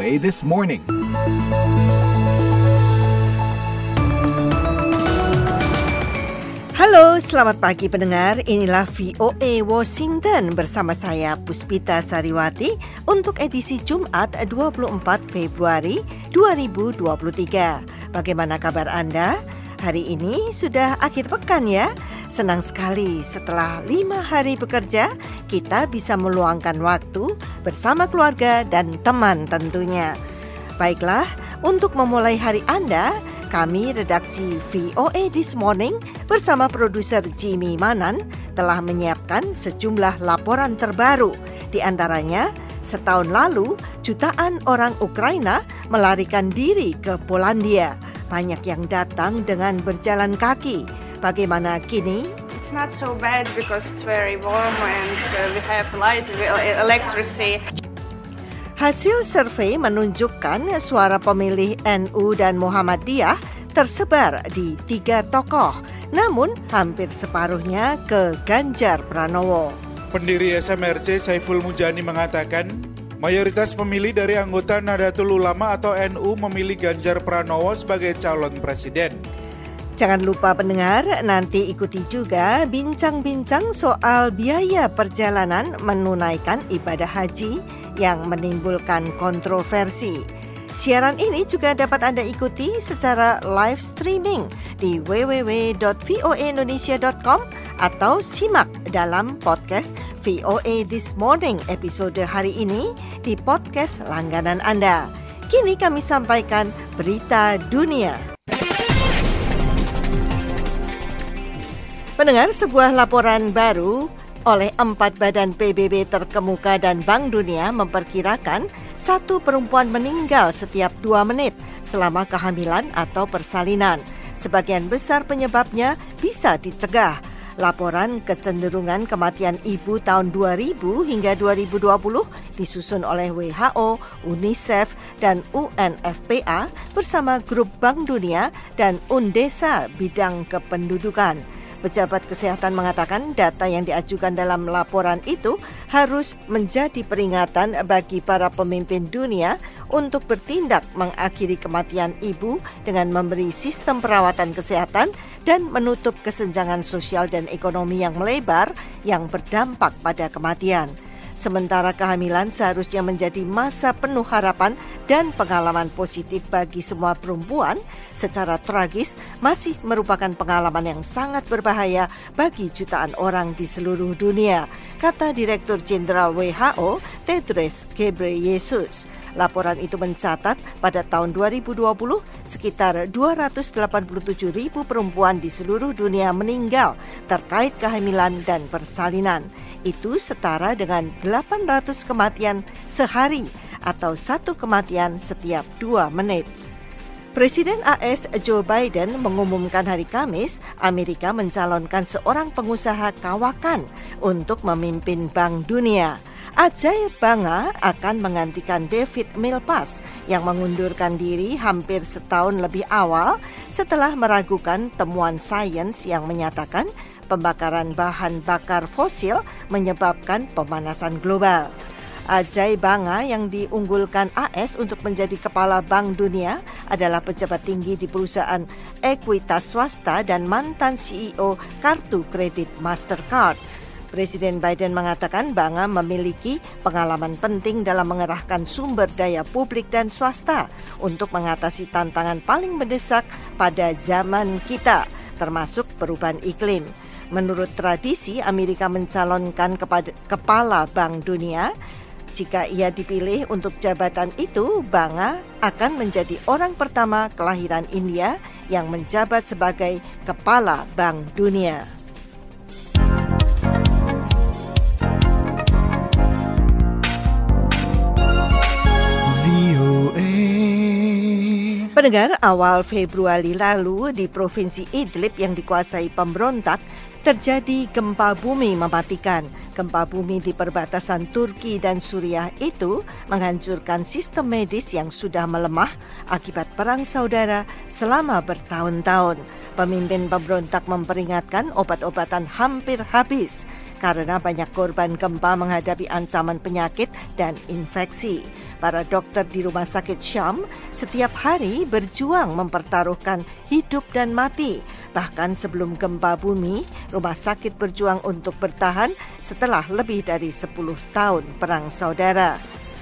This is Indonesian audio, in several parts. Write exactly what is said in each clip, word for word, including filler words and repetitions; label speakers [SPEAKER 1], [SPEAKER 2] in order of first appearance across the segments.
[SPEAKER 1] O A This Morning.
[SPEAKER 2] Halo, selamat pagi pendengar. Inilah V O A Washington bersama saya Puspita Sariwati untuk edisi Jumat dua puluh empat Februari dua ribu dua puluh tiga. Bagaimana kabar Anda? Hari ini sudah akhir pekan ya. Senang sekali setelah lima hari bekerja, kita bisa meluangkan waktu bersama keluarga dan teman tentunya. Baiklah, untuk memulai hari Anda, kami redaksi V O A This Morning bersama produser Jimmy Manan telah menyiapkan sejumlah laporan terbaru. Di antaranya, setahun lalu jutaan orang Ukraina melarikan diri ke Polandia. Banyak yang datang dengan berjalan kaki. Bagaimana kini?
[SPEAKER 3] It's not so bad because it's very warm and uh, we have light, electricity.
[SPEAKER 2] Hasil survei menunjukkan suara pemilih N U dan Muhammadiyah tersebar di tiga tokoh, namun hampir separuhnya ke Ganjar Pranowo.
[SPEAKER 4] Pendiri S M R C Saiful Mujani mengatakan, mayoritas pemilih dari anggota Nahdlatul Ulama atau N U memilih Ganjar Pranowo sebagai calon presiden.
[SPEAKER 2] Jangan lupa pendengar, nanti ikuti juga bincang-bincang soal biaya perjalanan menunaikan ibadah haji yang menimbulkan kontroversi. Siaran ini juga dapat Anda ikuti secara live streaming di w w w dot v o a indonesia dot com atau simak dalam podcast V O A This Morning episode hari ini di podcast langganan Anda. Kini kami sampaikan berita dunia. Pendengar, sebuah laporan baru oleh empat badan P B B terkemuka dan Bank Dunia memperkirakan satu perempuan meninggal setiap dua menit selama kehamilan atau persalinan. Sebagian besar penyebabnya bisa dicegah. Laporan kecenderungan kematian ibu tahun dua ribu hingga dua ribu dua puluh disusun oleh W H O, UNICEF, dan U N F P A bersama Grup Bank Dunia dan Undesa bidang kependudukan. Pejabat kesehatan mengatakan data yang diajukan dalam laporan itu harus menjadi peringatan bagi para pemimpin dunia untuk bertindak mengakhiri kematian ibu dengan memberi sistem perawatan kesehatan dan menutup kesenjangan sosial dan ekonomi yang melebar yang berdampak pada kematian. Sementara kehamilan seharusnya menjadi masa penuh harapan dan pengalaman positif bagi semua perempuan, secara tragis masih merupakan pengalaman yang sangat berbahaya bagi jutaan orang di seluruh dunia, kata Direktur Jenderal W H O Tedros Ghebreyesus. Laporan itu mencatat pada tahun dua ribu dua puluh sekitar dua ratus delapan puluh tujuh ribu perempuan di seluruh dunia meninggal terkait kehamilan dan persalinan. Itu setara dengan delapan ratus kematian sehari atau satu kematian setiap dua menit. Presiden A S Joe Biden mengumumkan hari Kamis Amerika mencalonkan seorang pengusaha kawakan untuk memimpin Bank Dunia. Ajay Banga akan menggantikan David Milpass yang mengundurkan diri hampir setahun lebih awal setelah meragukan temuan sains yang menyatakan pembakaran bahan bakar fosil menyebabkan pemanasan global. Ajay Banga yang diunggulkan A S untuk menjadi kepala Bank Dunia adalah pejabat tinggi di perusahaan ekuitas swasta dan mantan C E O kartu kredit Mastercard. Presiden Biden mengatakan Banga memiliki pengalaman penting dalam mengerahkan sumber daya publik dan swasta untuk mengatasi tantangan paling mendesak pada zaman kita, termasuk perubahan iklim. Menurut tradisi, Amerika mencalonkan kepada kepala Bank Dunia. Jika ia dipilih untuk jabatan itu, Banga akan menjadi orang pertama kelahiran India yang menjabat sebagai kepala Bank Dunia. Pendengar, awal Februari lalu di Provinsi Idlib yang dikuasai pemberontak, terjadi gempa bumi mematikan. Gempa bumi di perbatasan Turki dan Suriah itu menghancurkan sistem medis yang sudah melemah akibat perang saudara selama bertahun-tahun. Pemimpin pemberontak memperingatkan obat-obatan hampir habis. karena banyak korban gempa menghadapi ancaman penyakit dan infeksi. Para dokter di Rumah Sakit Syam setiap hari berjuang mempertaruhkan hidup dan mati. Bahkan sebelum gempa bumi, rumah sakit berjuang untuk bertahan setelah lebih dari sepuluh tahun perang saudara.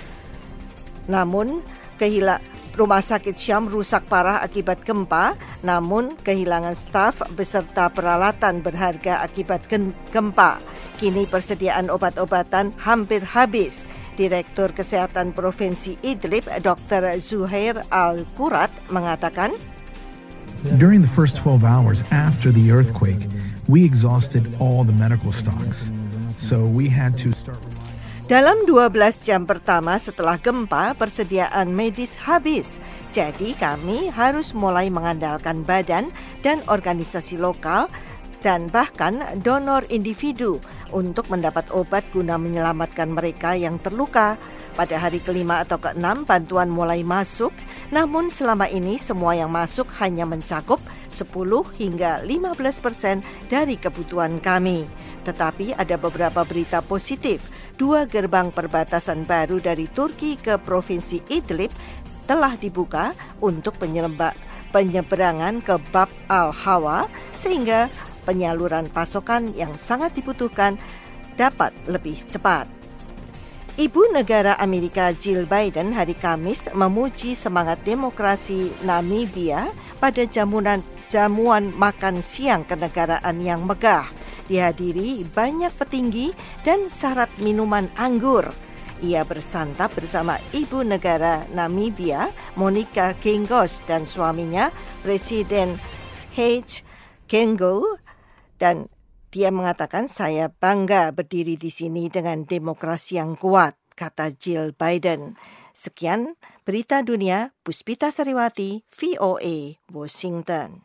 [SPEAKER 2] Namun, kehila Rumah Sakit Syam rusak parah akibat gempa, namun kehilangan staf beserta peralatan berharga akibat gempa. Kini persediaan obat-obatan hampir habis. Direktur Kesehatan Provinsi Idlib, Doktor Zuhair Al-Qurat, mengatakan,
[SPEAKER 1] During the first twelve hours after the earthquake, we exhausted all the medical stocks. So we had to start...
[SPEAKER 2] Dalam dua belas jam pertama setelah gempa, persediaan medis habis. Jadi kami harus mulai mengandalkan badan dan organisasi lokal dan bahkan donor individu untuk mendapat obat guna menyelamatkan mereka yang terluka. Pada hari kelima atau keenam, bantuan mulai masuk, namun selama ini semua yang masuk hanya mencakup sepuluh hingga lima belas persen dari kebutuhan kami. Tetapi ada beberapa berita positif. Dua gerbang perbatasan baru dari Turki ke Provinsi Idlib telah dibuka untuk penyeberangan ke Bab al-Hawa, sehingga penyaluran pasokan yang sangat dibutuhkan dapat lebih cepat. Ibu negara Amerika Jill Biden hari Kamis memuji semangat demokrasi Namibia pada jamuan, jamuan makan siang kenegaraan yang megah. Dihadiri banyak petinggi dan syarat minuman anggur. Ia bersantap bersama Ibu negara Namibia, Monica Kingos, dan suaminya, Presiden Hage Geingob, dan dia mengatakan, saya bangga berdiri di sini dengan demokrasi yang kuat, kata Jill Biden. Sekian berita dunia, Puspita Sariwati, V O A, Washington.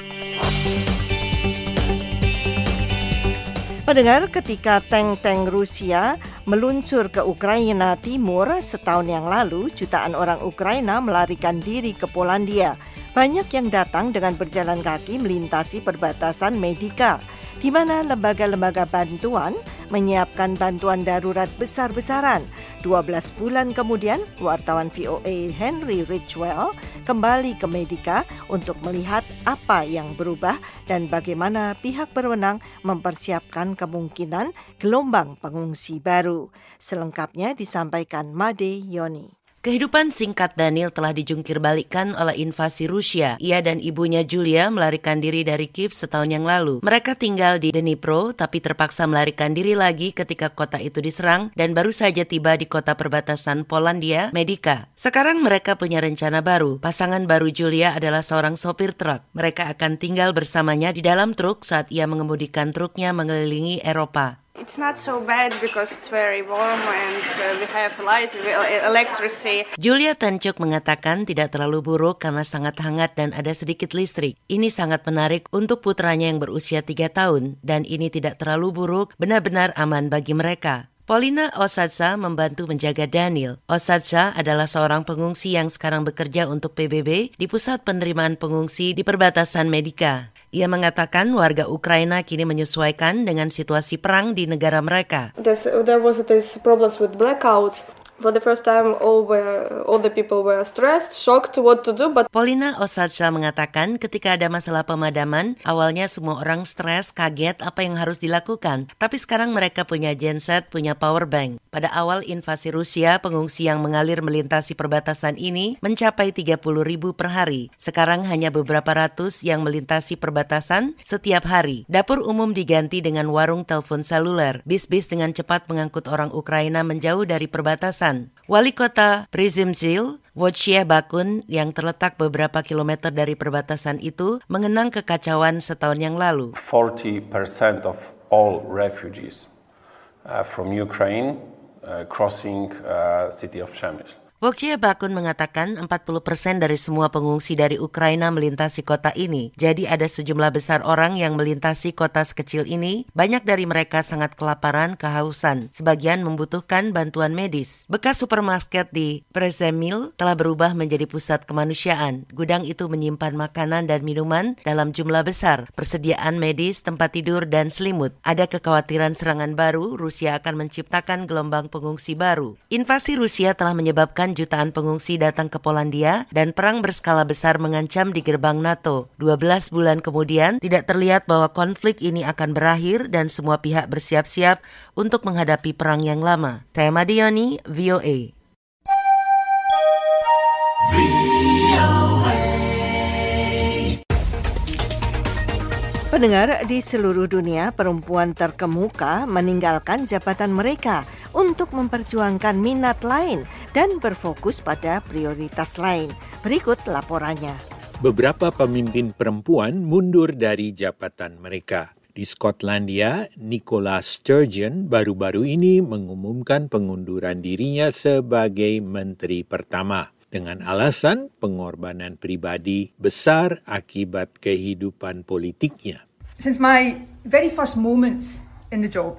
[SPEAKER 2] Pendengar, ketika tank-tank Rusia meluncur ke Ukraina Timur setahun yang lalu, jutaan orang Ukraina melarikan diri ke Polandia. Banyak yang datang dengan berjalan kaki melintasi perbatasan Medica, di mana lembaga-lembaga bantuan menyiapkan bantuan darurat besar-besaran. dua belas bulan kemudian, wartawan V O A Henry Ridgwell kembali ke Medica untuk melihat apa yang berubah dan bagaimana pihak berwenang mempersiapkan kemungkinan gelombang pengungsi baru. Selengkapnya disampaikan Made Yoni.
[SPEAKER 5] Kehidupan singkat Daniel telah dijungkir balikkan oleh invasi Rusia. Ia dan ibunya Julia melarikan diri dari Kiev setahun yang lalu. Mereka tinggal di Dnipro, tapi terpaksa melarikan diri lagi ketika kota itu diserang dan baru saja tiba di kota perbatasan Polandia, Medica. Sekarang mereka punya rencana baru. Pasangan baru Julia adalah seorang sopir truk. Mereka akan tinggal bersamanya di dalam truk saat ia mengemudikan truknya mengelilingi Eropa.
[SPEAKER 3] It's not so bad because it's very warm and uh, we have light, electricity.
[SPEAKER 5] Julia Tancuk mengatakan tidak terlalu buruk karena sangat hangat dan ada sedikit listrik. Ini sangat menarik untuk putranya yang berusia tiga tahun dan ini tidak terlalu buruk, benar-benar aman bagi mereka. Polina Osadza membantu menjaga Daniel. Osadza adalah seorang pengungsi yang sekarang bekerja untuk P B B di pusat penerimaan pengungsi di perbatasan Medica. Ia mengatakan warga Ukraina kini menyesuaikan dengan situasi perang di negara mereka.
[SPEAKER 6] There's, there was this problems with blackouts. For the first time, all were, all the people were stressed, shocked what to do. But
[SPEAKER 5] Polina Osadza mengatakan ketika ada masalah pemadaman, awalnya semua orang stres, kaget apa yang harus dilakukan. Tapi sekarang mereka punya genset, punya power bank. Pada awal invasi Rusia, pengungsi yang mengalir melintasi perbatasan ini mencapai tiga puluh ribu per hari. Sekarang hanya beberapa ratus yang melintasi perbatasan setiap hari. Dapur umum diganti dengan warung telepon seluler. Bis-bis dengan cepat mengangkut orang Ukraina menjauh dari perbatasan. Wali kota Przemysl, Wojciech Bakun, yang terletak beberapa kilometer dari perbatasan itu, mengenang kekacauan setahun yang lalu.
[SPEAKER 7] forty percent of all refugees uh, from Ukraine uh, crossing uh, city of Przemysl.
[SPEAKER 5] Wojciech Bakun mengatakan empat puluh persen dari semua pengungsi dari Ukraina melintasi kota ini. Jadi ada sejumlah besar orang yang melintasi kota sekecil ini. Banyak dari mereka sangat kelaparan, kehausan. Sebagian membutuhkan bantuan medis. Bekas supermarket di Przemyśl telah berubah menjadi pusat kemanusiaan. Gudang itu menyimpan makanan dan minuman dalam jumlah besar, persediaan medis, tempat tidur, dan selimut. Ada kekhawatiran serangan baru, Rusia akan menciptakan gelombang pengungsi baru. Invasi Rusia telah menyebabkan jutaan pengungsi datang ke Polandia dan perang berskala besar mengancam di gerbang NATO. dua belas bulan kemudian, tidak terlihat bahwa konflik ini akan berakhir dan semua pihak bersiap-siap untuk menghadapi perang yang lama. Saya Madioni, V O A.
[SPEAKER 2] Pendengar, di seluruh dunia perempuan terkemuka meninggalkan jabatan mereka untuk memperjuangkan minat lain dan berfokus pada prioritas lain. Berikut laporannya.
[SPEAKER 8] Beberapa pemimpin perempuan mundur dari jabatan mereka. Di Skotlandia, Nicola Sturgeon baru-baru ini mengumumkan pengunduran dirinya sebagai menteri pertama, dengan alasan pengorbanan pribadi besar akibat kehidupan politiknya.
[SPEAKER 9] Since my very first moments in the job,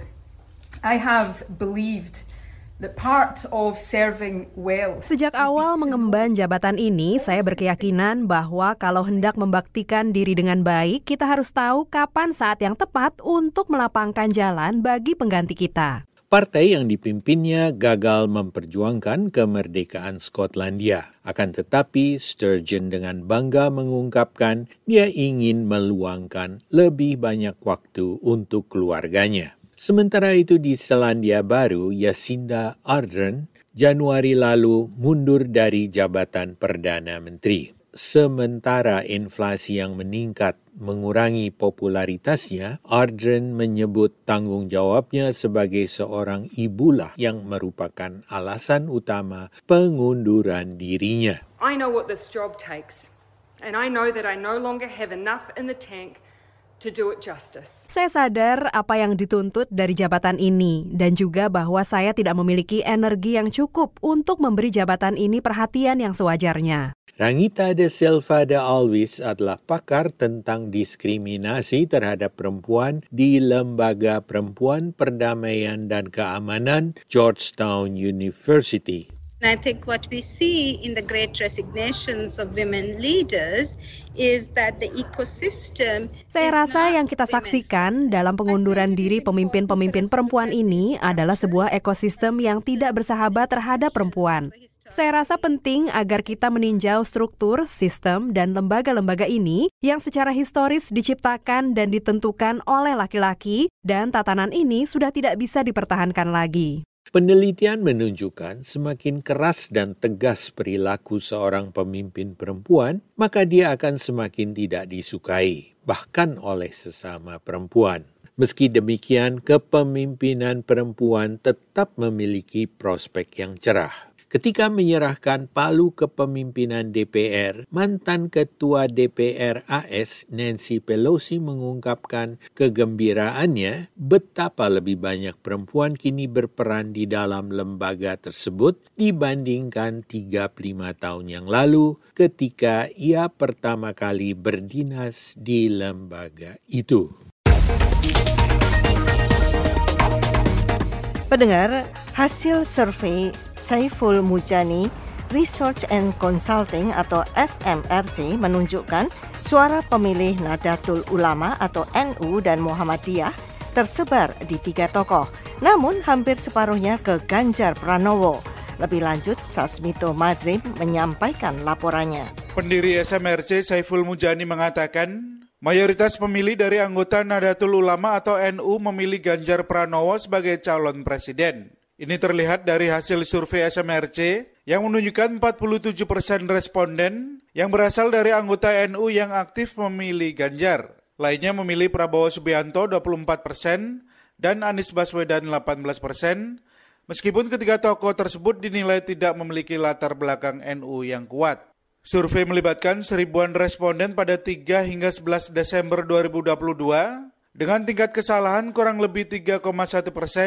[SPEAKER 9] I have believed that part of serving well.
[SPEAKER 10] Sejak awal mengemban jabatan ini, saya berkeyakinan bahwa kalau hendak membaktikan diri dengan baik, kita harus tahu kapan saat yang tepat untuk melapangkan jalan bagi pengganti kita.
[SPEAKER 8] Partai yang dipimpinnya gagal memperjuangkan kemerdekaan Skotlandia. Akan tetapi, Sturgeon dengan bangga mengungkapkan dia ingin meluangkan lebih banyak waktu untuk keluarganya. Sementara itu di Selandia Baru, Jacinda Ardern Januari lalu mundur dari jabatan Perdana Menteri. Sementara inflasi yang meningkat mengurangi popularitasnya, Ardern menyebut tanggung jawabnya sebagai seorang ibulah yang merupakan alasan utama pengunduran dirinya.
[SPEAKER 9] I know what this job takes, and I know that I no longer have enough in the tank to do it justice.
[SPEAKER 10] Saya sadar apa yang dituntut dari jabatan ini dan juga bahwa saya tidak memiliki energi yang cukup untuk memberi jabatan ini perhatian yang sewajarnya.
[SPEAKER 8] Rangita de Silva de Alvis adalah pakar tentang diskriminasi terhadap perempuan di Lembaga Perempuan Perdamaian dan Keamanan Georgetown University.
[SPEAKER 11] And I think what we see in the great resignations of women leaders is that the ecosystem.
[SPEAKER 10] Saya rasa yang kita saksikan dalam pengunduran diri pemimpin-pemimpin perempuan ini adalah sebuah ekosistem yang tidak bersahabat terhadap perempuan. Saya rasa penting agar kita meninjau struktur, sistem, dan lembaga-lembaga ini yang secara historis diciptakan dan ditentukan oleh laki-laki, dan tatanan ini sudah tidak bisa dipertahankan lagi.
[SPEAKER 8] Penelitian menunjukkan semakin keras dan tegas perilaku seorang pemimpin perempuan, maka dia akan semakin tidak disukai, bahkan oleh sesama perempuan. Meski demikian, kepemimpinan perempuan tetap memiliki prospek yang cerah. Ketika menyerahkan palu kepemimpinan D P R, mantan Ketua D P R A S Nancy Pelosi mengungkapkan kegembiraannya betapa lebih banyak perempuan kini berperan di dalam lembaga tersebut dibandingkan tiga puluh lima tahun yang lalu ketika ia pertama kali berdinas di lembaga itu.
[SPEAKER 2] Pendengar, hasil survei Saiful Mujani Research and Consulting atau S M R C menunjukkan suara pemilih Nahdlatul Ulama atau N U dan Muhammadiyah tersebar di tiga tokoh, namun hampir separuhnya ke Ganjar Pranowo. Lebih lanjut, Sasmito Madrim menyampaikan laporannya.
[SPEAKER 4] Pendiri S M R C Saiful Mujani mengatakan, mayoritas pemilih dari anggota Nahdlatul Ulama atau N U memilih Ganjar Pranowo sebagai calon presiden. Ini terlihat dari hasil survei S M R C yang menunjukkan empat puluh tujuh persen responden yang berasal dari anggota N U yang aktif memilih Ganjar. Lainnya memilih Prabowo Subianto dua puluh empat persen dan Anies Baswedan delapan belas persen, meskipun ketiga tokoh tersebut dinilai tidak memiliki latar belakang N U yang kuat. Survei melibatkan seribuan responden pada tiga hingga sebelas Desember dua ribu dua puluh dua dengan tingkat kesalahan kurang lebih tiga koma satu persen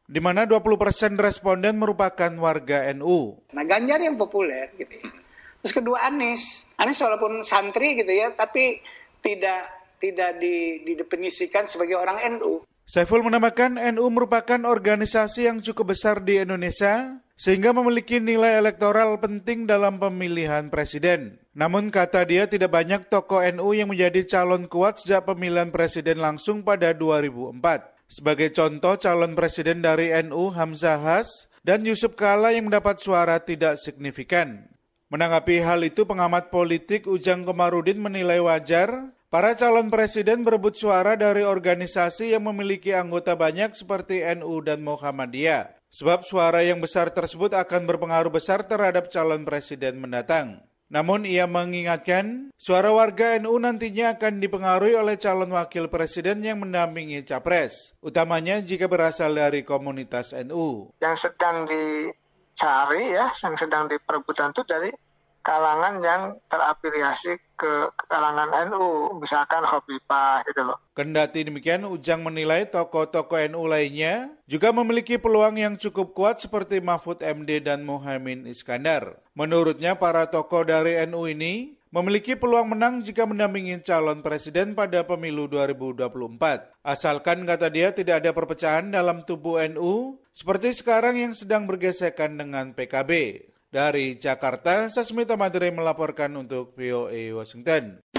[SPEAKER 4] di mana dua puluh persen responden merupakan warga N U.
[SPEAKER 12] Nah, Ganjar yang populer gitu ya. Terus kedua Anies. Anies walaupun santri gitu ya, tapi tidak tidak didefinisikan sebagai orang N U.
[SPEAKER 4] Saiful menambahkan N U merupakan organisasi yang cukup besar di Indonesia sehingga memiliki nilai elektoral penting dalam pemilihan presiden. Namun kata dia tidak banyak tokoh N U yang menjadi calon kuat sejak pemilihan presiden langsung pada dua ribu empat. Sebagai contoh, calon presiden dari N U Hamzah Has dan Yusuf Kala yang mendapat suara tidak signifikan. Menanggapi hal itu, pengamat politik Ujang Komarudin menilai wajar para calon presiden berebut suara dari organisasi yang memiliki anggota banyak seperti N U dan Muhammadiyah. Sebab suara yang besar tersebut akan berpengaruh besar terhadap calon presiden mendatang. Namun ia mengingatkan, suara warga N U nantinya akan dipengaruhi oleh calon wakil presiden yang mendampingi capres, utamanya jika berasal dari komunitas N U.
[SPEAKER 13] Yang sedang dicari ya, yang sedang diperebutkan itu dari kalangan yang terafiliasi ke kalangan N U, misalkan Khofifah gitu loh.
[SPEAKER 4] Kendati demikian, Ujang menilai tokoh-tokoh N U lainnya juga memiliki peluang yang cukup kuat seperti Mahfud M D dan Muhaimin Iskandar. Menurutnya, para tokoh dari N U ini memiliki peluang menang jika mendampingi calon presiden pada pemilu dua ribu dua puluh empat. Asalkan, kata dia, tidak ada perpecahan dalam tubuh N U seperti sekarang yang sedang bergesekan dengan P K B. Dari Jakarta, Sasmita Madre melaporkan untuk V O A Washington.